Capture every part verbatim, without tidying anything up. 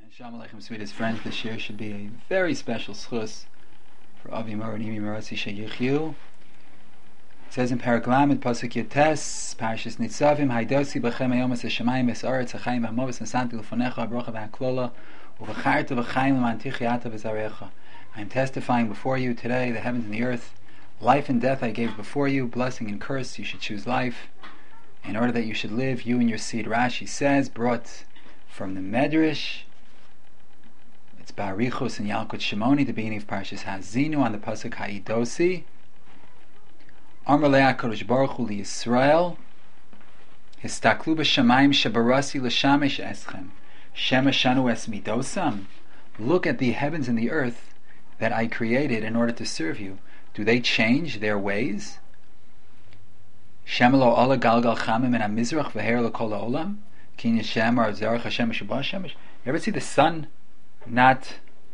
Shalom Aleichem, sweetest friends. This year should be a very special schus for Avi Mor and Imi Moratzi Sheyichyu. It says in Parak Lamed, Pasuk Yotes, Parashas Nitzavim, Haidosi b'chem hayom es hashamayim es aretz hachayim v'hamovis nasanti l'fonecha abrocha v'haklola uv'charta v'chayim l'mantichi ata v'zarecha. I am testifying before you today, the heavens and the earth. Life and death I gave before you, blessing and curse. You should choose life in order that you should live, you and your seed. Rashi says, brought from the Medrash, it's Barichos and Yalkut Shimoni, the beginning of Parashas Hazinu, on the pasuk Ha'idosi. Amar Le'ah Kadosh Baruch Hu Yisrael, Histaklu b'shamayim shebarasi l'shamesh eschem, Shema shanu es midosam. Look at the heavens and the earth that I created in order to serve you. Do they change their ways? Shema lo ola galgal chamim en hamizrach v'her l'kol ha'olam, Kin Yishem or Zarach Hashem Shabbat Shemesh. You ever see the sun not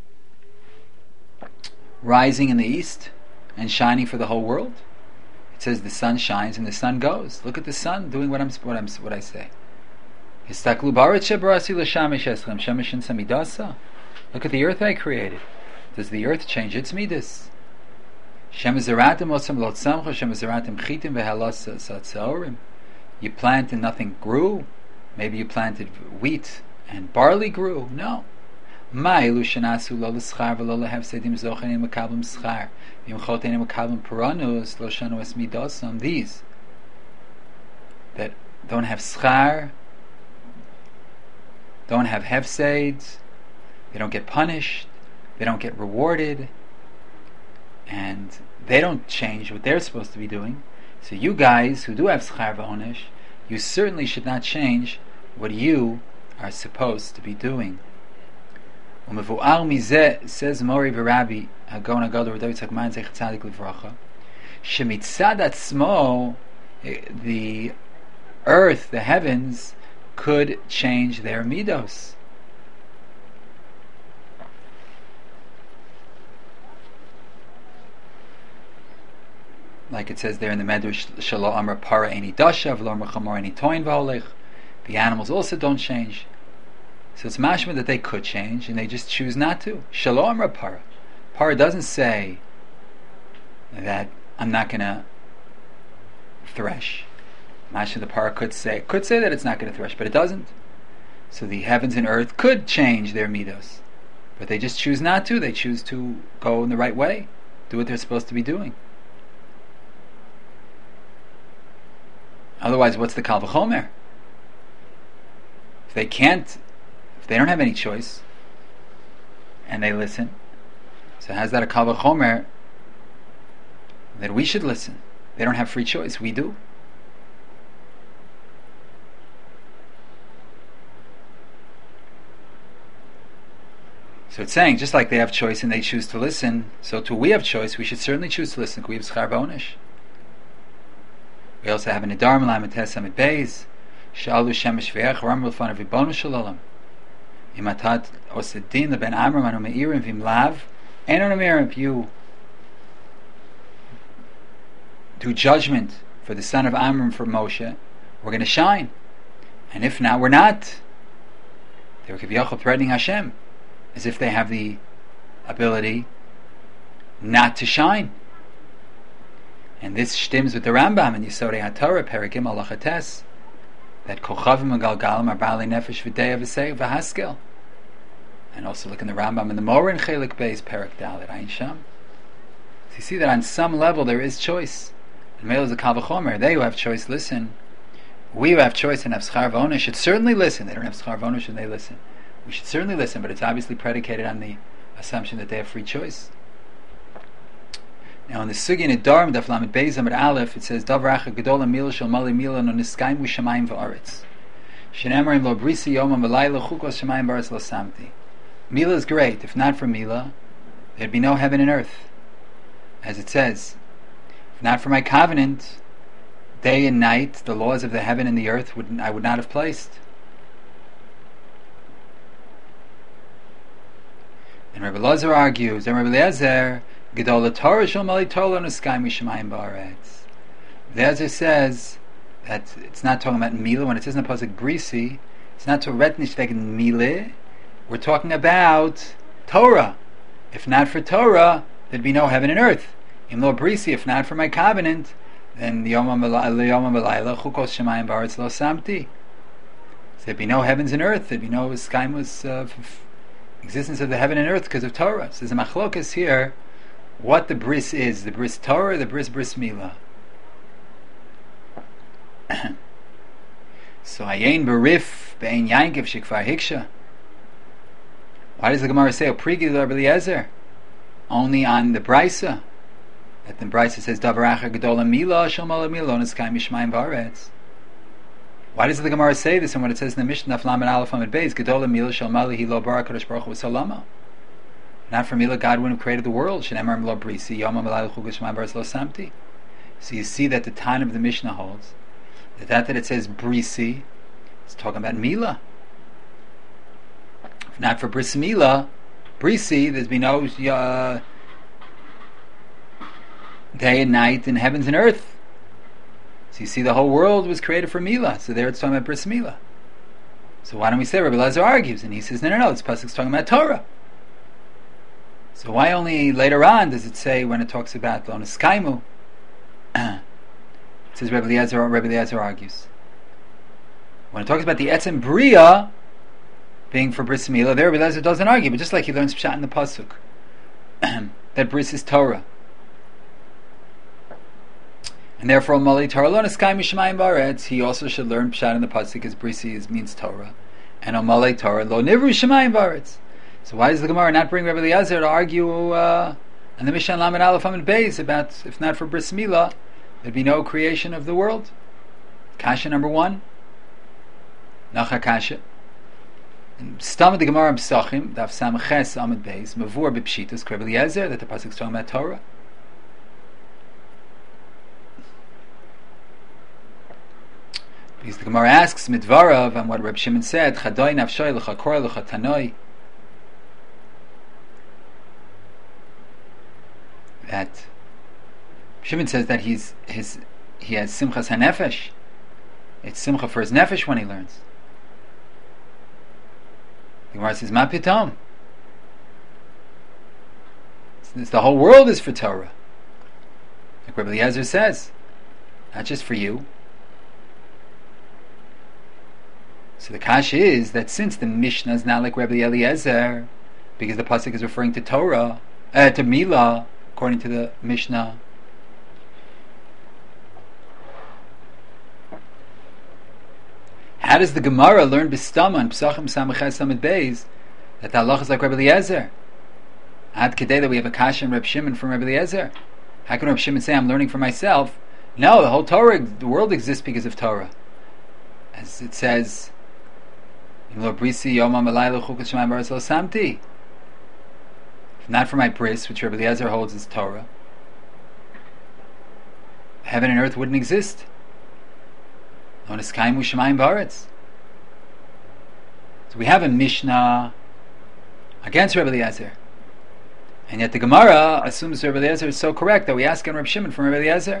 rising in the east and shining for the whole world? It says the sun shines and the sun goes. Look at the sun doing what I'm what I'm what I say. Look at the earth I created. Does the earth change its midas? You plant and nothing grew. Maybe you planted wheat and barley grew. No. These that don't have schar, don't have hefseids, they don't get punished, they don't get rewarded, and they don't change what they're supposed to be doing. So you guys who do have schar v'onesh, you certainly should not change what you are supposed to be doing. Umevu'ar mizeh, says Mori v'Rabbi Hagon Agadol Rav David Tzaddik Zecher Tzadik Livracha, shemitzad atzmo, the earth, the heavens, could change their midos. Like it says there in the Medrash, Shalo Amar Para Eini Dasha, V'lo Amar Chamor Eini Toin V'olech. The animals also don't change. So it's mashma that they could change, and they just choose not to. Shalo Amar Para. Para doesn't say that I'm not going to thresh. Mashma the Para could say could say that it's not going to thresh, but it doesn't. So the heavens and earth could change their midos, but they just choose not to. They choose to go in the right way, do what they're supposed to be doing. Otherwise, what's the Kal V'chomer? If they can't, if they don't have any choice, and they listen, so how's that a Kal V'chomer that we should listen? They don't have free choice, we do. So it's saying, just like they have choice and they choose to listen, so too we have choice, we should certainly choose to listen, because we have schar b'onesh. We also have an Idar Malam and Tesam at Beis. Shalu Shemesh Ve'ech Ram L'fan of Ribbono Shel Olam. Imatat Osedin LeBen Amram Anu Meirim Vim Lav. Ein Anu Meirim, if you do judgment for the son of Amram for Moshe, we're going to shine. And if not, we're not. They were Kivyochel threatening Hashem, as if they have the ability not to shine. And this stems with the Rambam in Yisodei HaTorah, Perikim Alachates, that Kochavim and Galgalim are Baalei Nefesh V'Deya V'Seir V'Haskel. And also look in the Rambam in the Morin Chelik Beis, Perik Dalet Ayin Sham. So you see that on some level there is choice. And male is a Kal V'chomer. They who have choice listen. We who have choice and have schar v'onesh should certainly listen. They don't have schar v'onesh and they listen. We should certainly listen, but it's obviously predicated on the assumption that they have free choice. Now in the Sugi in Idarim, Daf Lamed Beis Amud Aleph, it says, Davracha Gedola Mila Shel Mali Mila No Niskayim Shamayim V'Aretz. Shenemerim Lo Brisi Yomam V'Layla Chukos Shamayim V'Aretz Lo Samti. Mila is great. If not for Mila, there'd be no heaven and earth. As it says, if not for my covenant, day and night, the laws of the heaven and the earth would I would not have placed. And Rabbi Lazar argues, and Rabbi Eliezer, Gedola Torah Shel Mali Torah Niskayim Shamayim V'Aretz. Eliezer says that it's not talking about Mila. When it says in the pasuk Brisi, it's not to retnish wegen Mile, we're talking about Torah. If not for Torah, there'd be no heaven and earth. Im lo brisi, if not for my covenant, then the Yom HaMalayla chukos shemayim ba'aretz lo samti. So there'd be no heavens and earth. There'd be no skaimus of existence of the heaven and earth because of Torah. So there's a machlokas here. What the bris is, the bris Torah, or the bris bris milah. So ayin berif be'ein yankiv shikvar hiksha. Why does the Gemara say Oprigi Rabbi Eliezer? Only on the Brisa. That the Brisa says Davaracha Gedola Mila Shalmala Mila Niskai Mishmayim Varetz. Why does the Gemara say this? And what it says in the Mishnah Naflam and Aleph Amid Beis Gedola Mila Shalmala Hilo Barak Kadosh Baruch Hu Salama. Not for Mila God wouldn't have created the world. Shenemar Milo Brisi Yom HaMalayla Chugash Shmayim Varetz Lo Samti. So you see that the time of the Mishnah holds that that, that it says Brisi is talking about Mila. If not for Bris Mila, Brisi, there's been no uh, day and night in heavens and earth. So you see the whole world was created for Mila. So there it's talking about Bris Mila. So why don't we say Rabbi Eliezer argues? And he says, no, no, no, this pasuk's talking about Torah. So why only later on does it say when it talks about Lo Niskaimu? It says Rabbi Eliezer, Rabbi Eliezer argues. When it talks about the Etzem Bria being for Bris Mila, there Rabbi Eliezer doesn't argue, but just like he learns Pshat in the pasuk, that Bris is Torah. And therefore, Mali Torah Lo Niskai Mishmayim Baretz, he also should learn Pshat in the pasuk as Brisi is means Torah, and Mali Torah Lo Nivru Shemayim Baretz. So why does the Gemara not bring Rabbi Eliezer to argue uh, on the Mishnah Lamed Aleph Amid Beis about if not for Bris Mila, there'd be no creation of the world? Kasha number one. Nacha Kasha. Stam of the Gemara Psachim, Daf Samches Amid Beis, Mavur B'Pshitus, Rabbi Eliezer, that the pasuk is talking about Torah. Because the Gemara asks Midvarav on what Reb Shimon said, Chadoi Nafshoy L'Chakor L'Chatanoi, that Shimon says that he's his he has Simchas HaNefesh. It's Simcha for his Nefesh when he learns. The Gemara says, Ma Pitom. It's, the whole world is for Torah. Like Rabbi Eliezer says, not just for you. So the kash is that since the Mishnah is not like Rabbi Eliezer, because the pasuk is referring to Torah, uh, to Mila, according to the Mishnah, how does the Gemara learn Bistama and Psachim Samachas Samid Beis that the halach is like Rabbi Eliezer? Ad kedei that we have a kasha and Reb Shimon from Rabbi Eliezer. How can Reb Shimon say I'm learning for myself? No, the whole Torah, the world exists because of Torah. As it says, if not for my bris, which Rabbi Eliezer holds as Torah, heaven and earth wouldn't exist. So we have a Mishnah against Rabbi Eliezer, and yet the Gemara assumes Rabbi Eliezer is so correct that we ask on Reb Shimon from Rabbi Eliezer.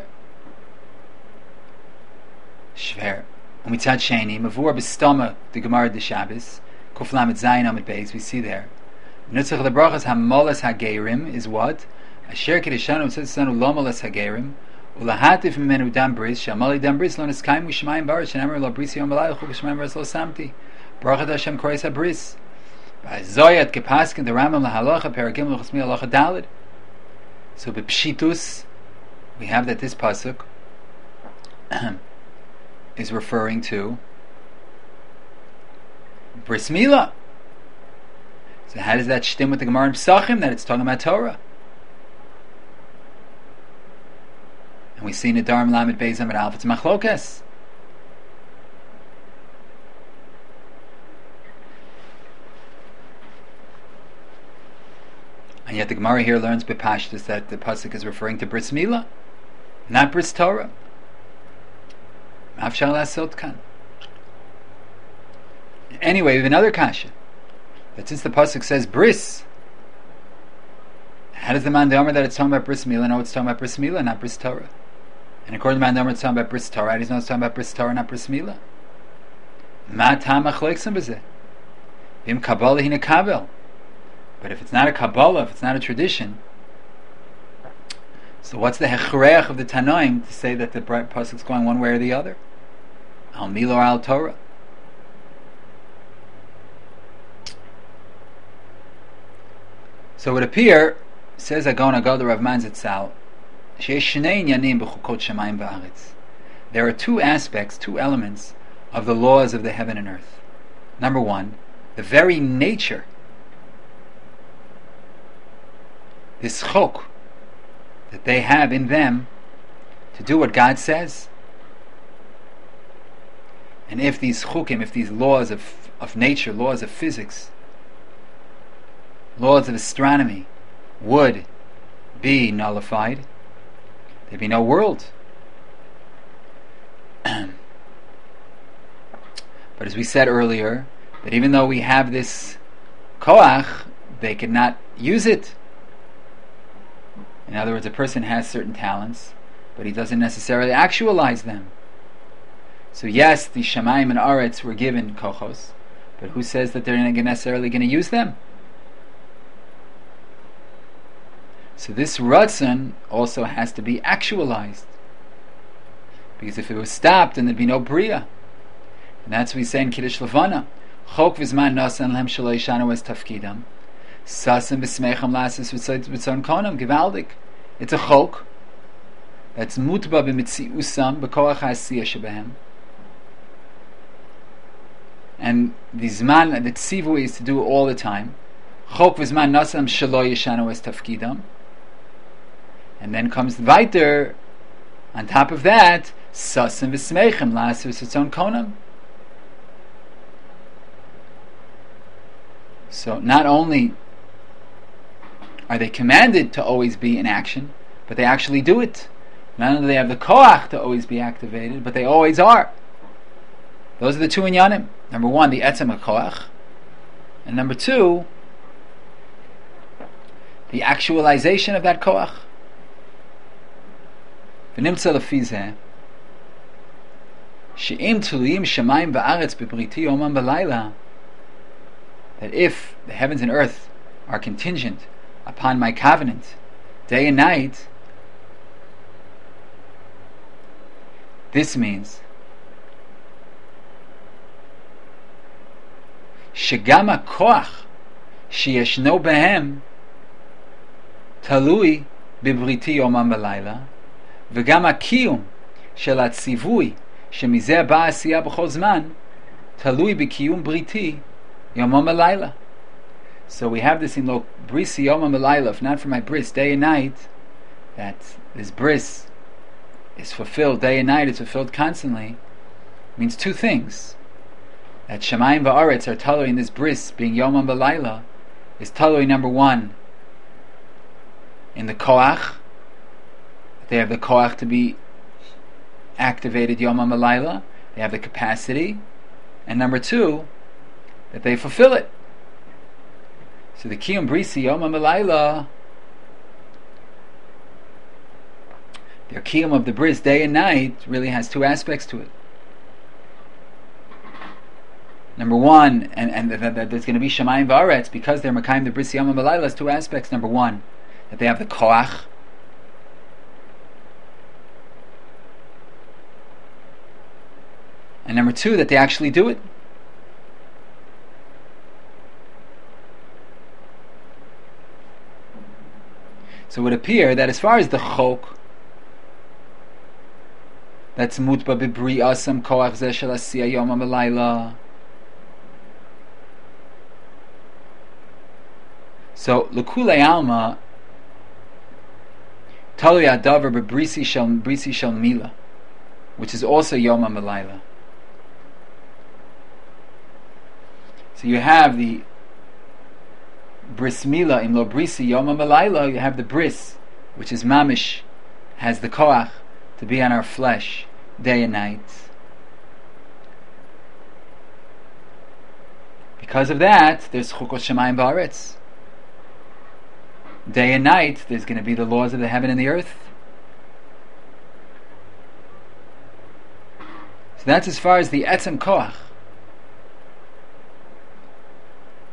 Shver. Umitzad Sheni, Mavur B'Stama, the Gemara de Shabbos, Kuf Lamed Zayin Amid Beis, we see there. Nutzach lebrachas hamolas hagerim is what? Asher kedeshanu tzedesanu lo molas hagerim, ulahatif mimenu dam bris, shamali dam bris, lo niskaimu shmayim baris, shenamer lo brisi yom balayach, u'kishmayim baris lo samti. Barachat Hashem koreis ha-bris. Ba'zoyat kepaskin, the Rambam lahalacha, peragim l'chasmi halacha dalid. So b'pshitus, we have that this pasuk is referring to Bris Mila. So how does that stem with the Gemara in Psachim that it's talking about Torah? And we see Nedarim Lamed Beis Amid Aleph, it's Machlokes. And yet the Gemara here learns B'Pashtus that the pasuk is referring to Bris Mila, not Bris Torah. Anyway, we have another kasha that since the pasuk says bris, how does the man Omer that it's talking about bris mila know it's talking about bris mila, not bris Torah? And according to the man Omer it's talking about bris Torah, how does he know it's talking about bris Torah, not bris mila? Ma tam achloiksam b'zeh. Bim Kabbalah hina kabel. But if it's not a Kabbalah, if it's not a tradition, so what's the hechreach of the Tanoim to say that the pasuk is going one way or the other? Al Milo or Al Torah? So it would appear, says Agon Agad Rav Man Zitzal, there are two aspects, two elements of the laws of the heaven and earth. Number one, the very nature, this chok that they have in them to do what God says. And if these chukim, if these laws of, of nature, laws of physics, laws of astronomy would be nullified, there'd be no world. But as we said earlier, that even though we have this koach, they could not use it. In other words, a person has certain talents, but he doesn't necessarily actualize them. So yes, the Shamayim and Aretz were given kochos, but who says that they're not necessarily going to use them? So this Ratzon also has to be actualized. Because if it was stopped, then there'd be no Bria. And that's what we say in Kiddush Levana. Chok v'zman nasan lehem shelo yishanu es tafkidam. Sasem v'smecham lasis v'tzon konam. Givaldik. It's a chok that's mutba b'mitziusam b'koach ha'asiyah shebehem. And the zman, the tzivui is to do it all the time. Chok v'zman nasan shelo yishanu es tafkidam. And then comes the weiter, on top of that, Sasem v'smeichem lasis v'tzon konam. So not only are they commanded to always be in action, but they actually do it. Not only do they have the koach to always be activated, but they always are. Those are the two inyanim. Number one, the etzem koach, and number two, the actualization of that koach. V'nimtza lefizeh she'im tuliyim shamayim va'aretz b'briti yomam b'layla, that if the heavens and earth are contingent upon my covenant day and night, this means shegam hakoach sheyeshno behem talui b'briti yomam b'layla v'gam hakiyum shel hatzivui shemizeh ba asiyah b'chol zman talui b'kiyum briti Yomam Alayla. So we have this in Lo Brisi Yomam Alayla, if not for my bris, day and night, that this bris is fulfilled day and night, it's fulfilled constantly, means two things. That Shamayim Va'aretz are talui in this bris, being Yomam Alayla, is talui number one, in the koach, they have the koach to be activated Yomam Alayla, they have the capacity, and number two, that they fulfill it. So the Kiyum Brisi Yomam Alayla, their Kiyum of the Bris day and night really has two aspects to it. Number one, and, and that, that there's going to be Shamayim V'aretz, because they're Makayim the Brisi Yomam Alayla, has two aspects. Number one, that they have the Koach, and number two, that they actually do it. So it would appear that as far as the chok, that's mutba b'bri asam koach zeh shel asiyah yomam v'layla. So l'kulei alma talui adavar b'brisi shel brisi shel mila, which is also yomam v'layla. So you have the bris mila in lo brisi yomam v'layla. You have the bris, which is mamish, has the koach to be on our flesh day and night. Because of that, there's chukot shamayim v'aretz. Day and night, there's going to be the laws of the heaven and the earth. So that's as far as the etzem koach.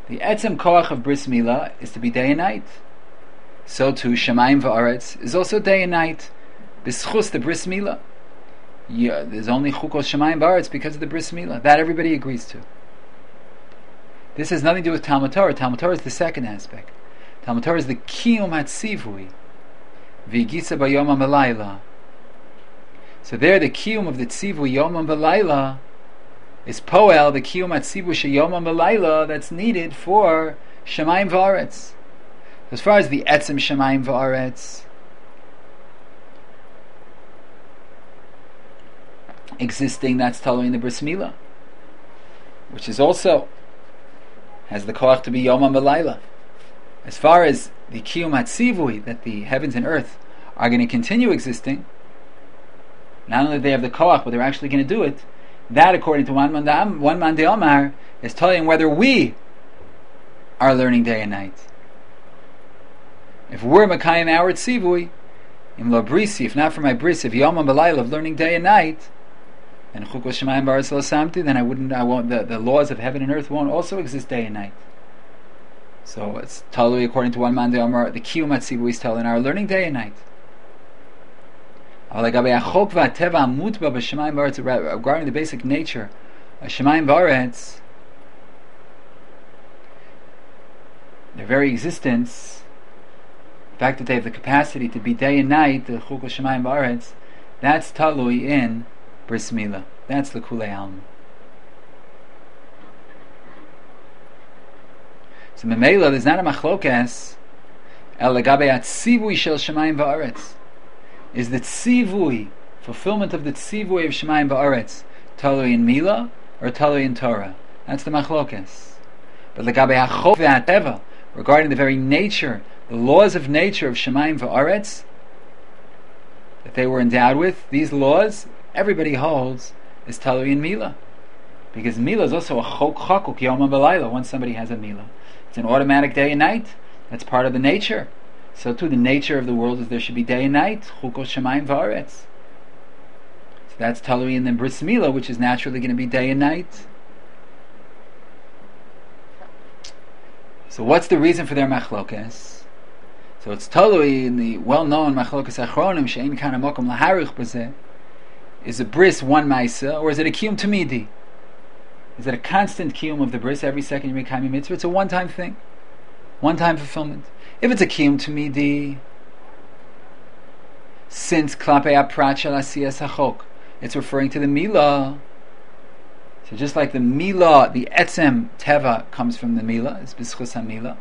The etzem koach of bris milah is to be day and night. So too, Shemayim va'aretz is also day and night. B'schus the bris milah. Yeah, there's only chukos Shemayim va'aretz because of the bris milah. That everybody agrees to. This has nothing to do with Talmud Torah. Talmud Torah is the second aspect. Talmud Torah is the kiyum hatzivui. V'yigisa b'yom ha'melayla. So there, the kiyum of the tzivui yom ha'melayla is poel, the kiyum hatzivui sheyom ha'melayla that's needed for Shemayim va'aretz. As far as the etzem Shemayim va'aretz existing, that's totally in the bris milah, which is also has the koach to be Yom HaMelayla. As far as the kiyum hatzivui, that the heavens and earth are going to continue existing, not only do they have the koach, but they're actually going to do it. That, according to one man, one man de Omar, is telling whether we are learning day and night. If we're Makayim our tzivui, im lo brisi, if not for my bris, if Yom HaMelayla of learning day and night, and chukos Shemayim va'aretz lo samti, then I wouldn't, I won't. The, the laws of heaven and earth won't also exist day and night. So it's totally according to one man de Amar, the kiyum hatzivui is telling our learning day and night. Regarding the basic nature of Shemayim va'aretz, their very existence, the fact that they have the capacity to be day and night, the chukos Shemayim va'aretz, that's talui in bris milah. That's the kulei alma. So memela, there's not a machlokes el legabe atzivui shel Shemayim va'aretz. Is the tzivui, fulfillment of the tzivui of Shemayim va'aretz, talui in milah or talui in Torah? That's the machlokes. But legabe hachok ve'ateva, regarding the very nature, the laws of nature of Shemayim va'aretz that they were endowed with, these laws, everybody holds, is talui in milah. Because milah is also a chok chakuk yom ha'melayla. Once somebody has a milah, it's an automatic day and night. That's part of the nature. So too, the nature of the world is there should be day and night. Chukos Shemayim va'aretz. So that's talui in the bris milah, which is naturally going to be day and night. So what's the reason for their machlokes? So it's talui in the well-known machlokes achronim she'ein kan hamokom laharich b'zeh. Is a bris one maisa, or is it a kiyum tamidi? Is it a constant kiyum of the bris every second you make Mekayim mitzvah? It's a one-time thing, one-time fulfillment. If it's a kiyum tamidi, since klapei aprat shel asiyas hachok, it's referring to the milah. So just like the milah, the etzem teva comes from the milah, it's b'schus ha-milah.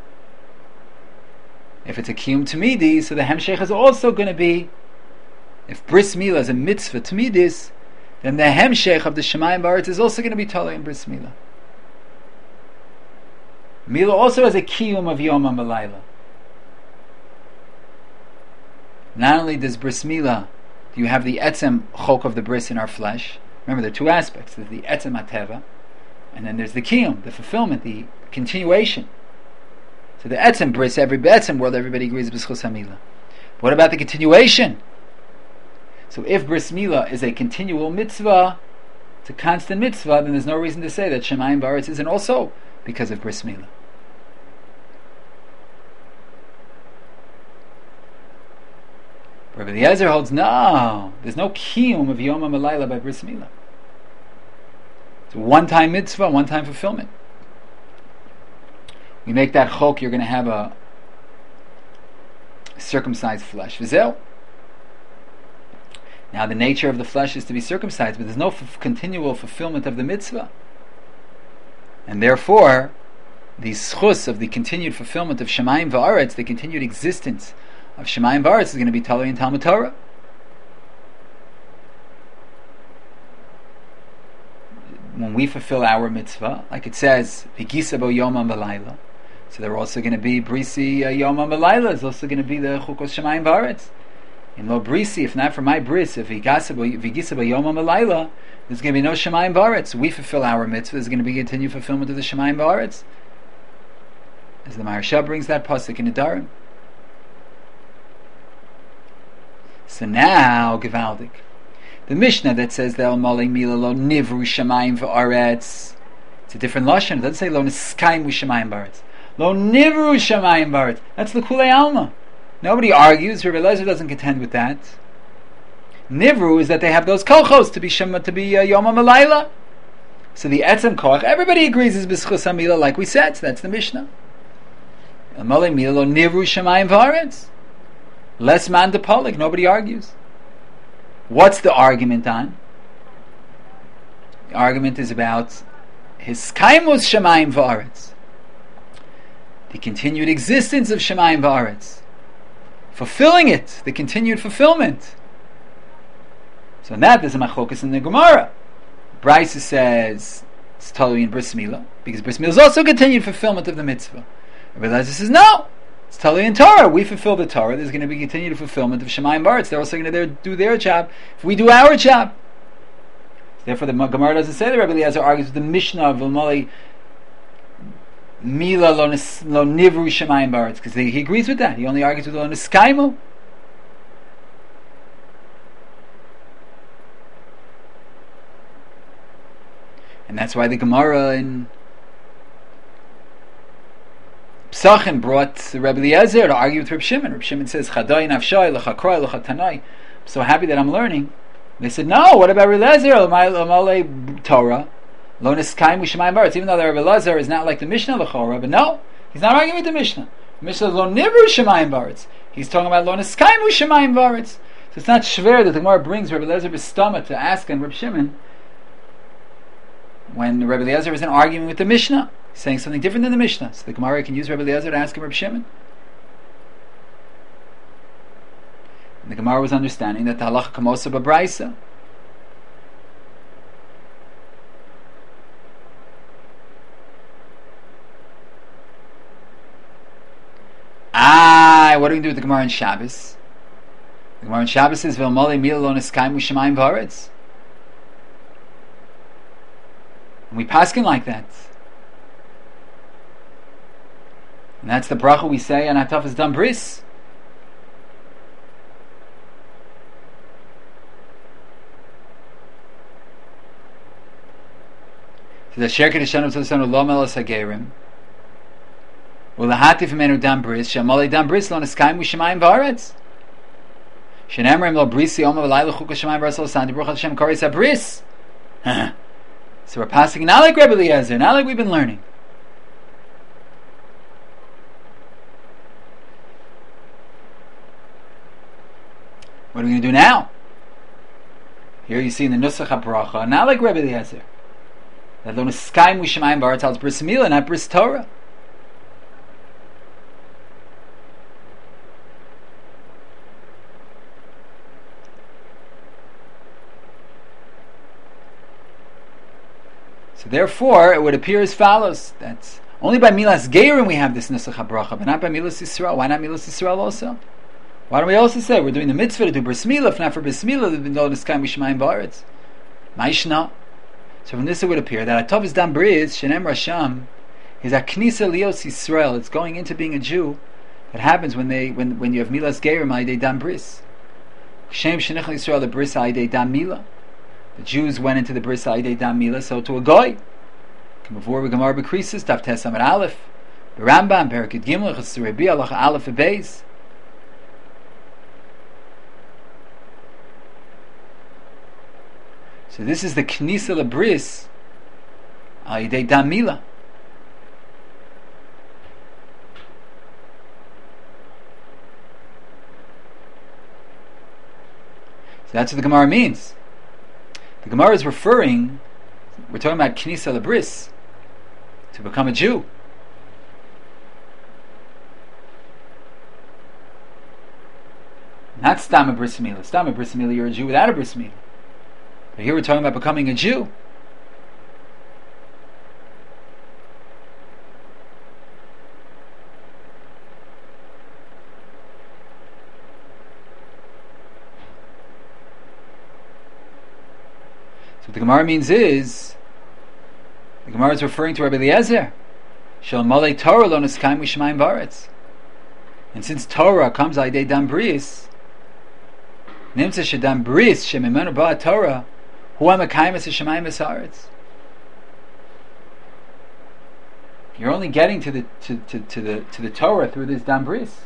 If it's a kiyum tamidi, so the hemshech is also going to be, if bris milah is a mitzvah tamidis, then the hemshech of the Shemayim va'aretz is also going to be talui in bris milah. Milah also has a kiyum of Yom HaMelayla. Not only does bris milah, do you have the etzem chok of the bris in our flesh. Remember, there are two aspects. There's the etzem hateva, and then there's the kiyum, the fulfillment, the continuation. So the etzem bris, every etzem world, everybody agrees is b'schus ha-milah. What about the continuation? So if bris milah is a continual mitzvah, it's a constant mitzvah, then there's no reason to say that Shemayim va'aretz isn't also because of bris milah. Rabbi Eliezer holds, no, there's no kiyum of Yom HaMelayla by bris milah. It's a one-time mitzvah, one-time fulfillment. We make that chok, you're going to have a circumcised flesh. V'zeu. Now the nature of the flesh is to be circumcised, but there's no f- continual fulfillment of the mitzvah. And therefore, the schus of the continued fulfillment of Shemayim va'aretz, the continued existence of Shemayim va'aretz, is going to be talui in Talmud Torah. When we fulfill our mitzvah, like it says, V'gisa bo yom ha'melayla, so they're also going to be brisi uh, yom ha'melayla, is also going to be the chukos Shemayim va'aretz. In lo brisi, if not for my bris, if v'gisa bo yom ha'melayla, there's going to be no Shemayim va'aretz. We fulfill our mitzvah, there's going to be continued fulfillment of the Shemayim va'aretz. As the Maharsha brings that pasuk in Nedarim. So now, Gevaldik, the Mishnah that says that Al Malei Mila Lo Nivru Shemayim va'aretz, It's a different lashon. It doesn't say lo niskaimu shamayim baretz. Lo nivru shamayim baretz. That's l'kulei alma. Nobody argues. Rabbi Eliezer doesn't contend with that. Nivru is that they have those kolchos to be shema, to be uh, yoma malayla. So the etzem koach, everybody agrees is b'schus hamila, like we said. So that's the Mishnah. Amalei mila lo nivru shamayim baretz. Less man depolik. Nobody argues. What's the argument on? The argument is about his kaimus shamayim v'aretz, the continued existence of shamayim v'aretz, fulfilling it, the continued fulfillment. So in that there's a machokas in the Gemara. Brisa says it's totally in bris milah, because bris milah is also continued fulfillment of the mitzvah. Rabbi Eliezer says no, it's totally in Torah. We fulfill the Torah. There's going to be continued fulfillment of shamayim v'aretz. They're also going to do their job if we do our job. Therefore, the Gemara doesn't say that Rabbi Eliezer argues with the Mishnah of V'mali Mila lo nivru shamayim baretz, because he agrees with that. He only argues with lo niskaimu. And that's why the Gemara in Psachim brought Rabbi Eliezer to argue with Reb Shimon. Reb Shimon says, Chadai nafshai l'chakroi l'chatanai. I'm so happy that I'm learning. They said, no, what about Rabbi Eliezer? L'malei Torah, lo niskaimu shamayim baretz. Even though the Rabbi Eliezer is not like the Mishnah l'chora, but no, he's not arguing with the Mishnah. The Mishnah is lo nivru shamayim baretz. He's talking about lo niskaimu shamayim baretz. So it's not shver that the Gemara brings Rabbi Eliezer b'stama to ask and Reb Shimon when Rabbi Eliezer isn't arguing with the Mishnah. He's saying something different than the Mishnah. So the Gemara can use Rabbi Eliezer to ask him Reb Shimon. The Gemara was understanding that the halacha kamosa b'braisa. Ah, what do we do with the Gemara in Shabbos? The Gemara in Shabbos says v'molei mila lo niskaimu shamayim v'aretz. And we paskin like that. And that's the bracha we say on Hatafas Dam Bris. So the Sher Kedushan of Tzadson Lo Melos Hagerim U'Lahatif Menu Dam Bris Shamalei Dam Bris Lo Niskaimu Shamayim V'Aretz Shenemrim Lo Brisi Oma V'Layla Chuka Shamayim V'Aretz Lo Sandi Baruch Hashem Koris HaBris. So we're passing not like Rebbe Eliezer, not like we've been learning. What are we going to do now? Here you see in the Nusach HaBracha, not like Rebbe Eliezer, that lo niskaimu shamayim v'aretz tells bris milah, not bris Torah. So therefore, it would appear as follows: that only by Milas Geirim we have this Nusach HaBracha, but not by Milas Yisrael. Why not Milas Yisrael also? Why don't we also say we're doing the mitzvah to do bris milah, if not for bris milah, then lo niskaimu shamayim v'aretz? Ma'ishna. So from this it would appear that Atavas Dam Bris, Shenem Rasham, is a Knisa Lios Yisrael. It's going into being a Jew. That happens when they when when you have Milas Geirim Aidei Dam Bris. Shem Shenichel Yisrael the Bris Aidei Dam Milah. The Jews went into the Bris Aidei Dam Milah, so to a goy. Before we Gemara B'Krisis, Daf Tes Amud Aleph, the Rambam, Perakid Gimel, Chasur Rebi, Halacha Aleph Beis. So this is the Knisa Lebris Aidei Dam Milah. So that's what the Gemara means. The Gemara is referring, we're talking about Knisa Lebris, to become a Jew. Not Stam a Bris Milah. Stam a Bris Milah, you're a Jew without a Bris Milah. But here we're talking about becoming a Jew. So what the Gemara means is, the Gemara is referring to Rabbi Eliezer. Shel malei Torah lo niskaimu shamayim v'aretz. And since Torah comes aidei dam bris, nimtza shedam bris shemimenu ba'a Torah hu ha'mekayim es hashamayim v'sa'aretz. You're only getting to the to, to, to the to the Torah through this dam bris.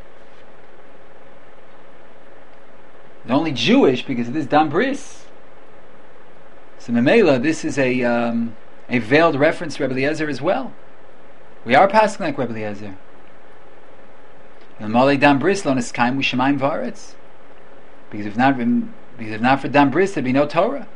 You're only Jewish because of this dam bris. So Memela, this is a um, a veiled reference to Rebbe Eliezer as well. We are passing like Rebbe Eliezer. Because if not, because if not for dam bris, there'd be no Torah.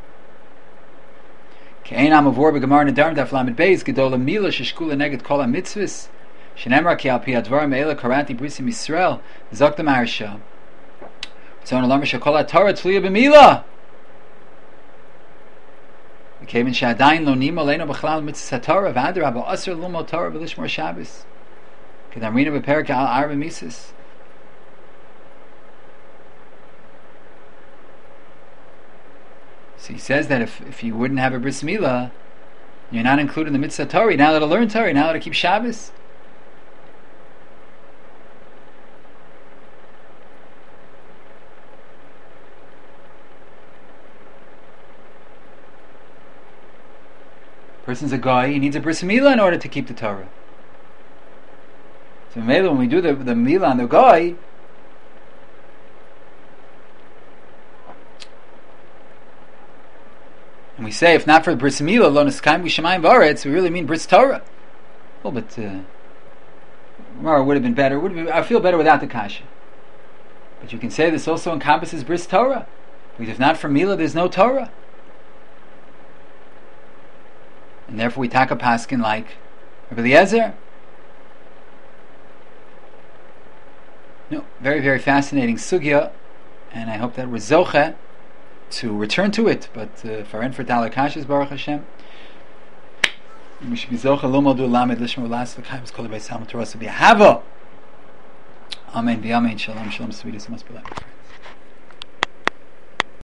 Kein am avor begemar nedarim daf lamed beis gedola mila sheshkula neged kol hamitzvos shenemar ki al pi advarim eila karati brisim Yisrael zok the Maharsha. So no longer shekol haTorah tluya b'mila. Kevin shadayin lo nima leino b'chlal mitzvos haTorah v'adarabah aser lumot Torah v'lishmor Shabbos. Kedamrina b'perik al arba mises. So he says that if, if you wouldn't have a bris milah, you're not included in the mitzvah Torah. You're not allowed to learn Torah. You're not allowed to keep Shabbos. Person's a guy. He needs a bris milah in order to keep the Torah. So maybe when we do the the milah on the guy, and we say, if not for bris milah, lo neskaim b'shamayim v'aretz, we really mean bris Torah. Well, but uh, well, it would have been better. Would have been, I feel better without the kasha. But you can say this also encompasses bris Torah, because if not for milah, there's no Torah, and therefore we take a paskin like Rebbe Eliezer. No, very very fascinating sugya, and I hope that we're zoche to return to it, but uh, for and for Talakashis Baruch Hashem, we should be zocha lomodu lamed lishma ulas v'kayim skol beis hamtorah b'yahava. Amen. V'amen. Shalom. Shalom. Sweetest must be like.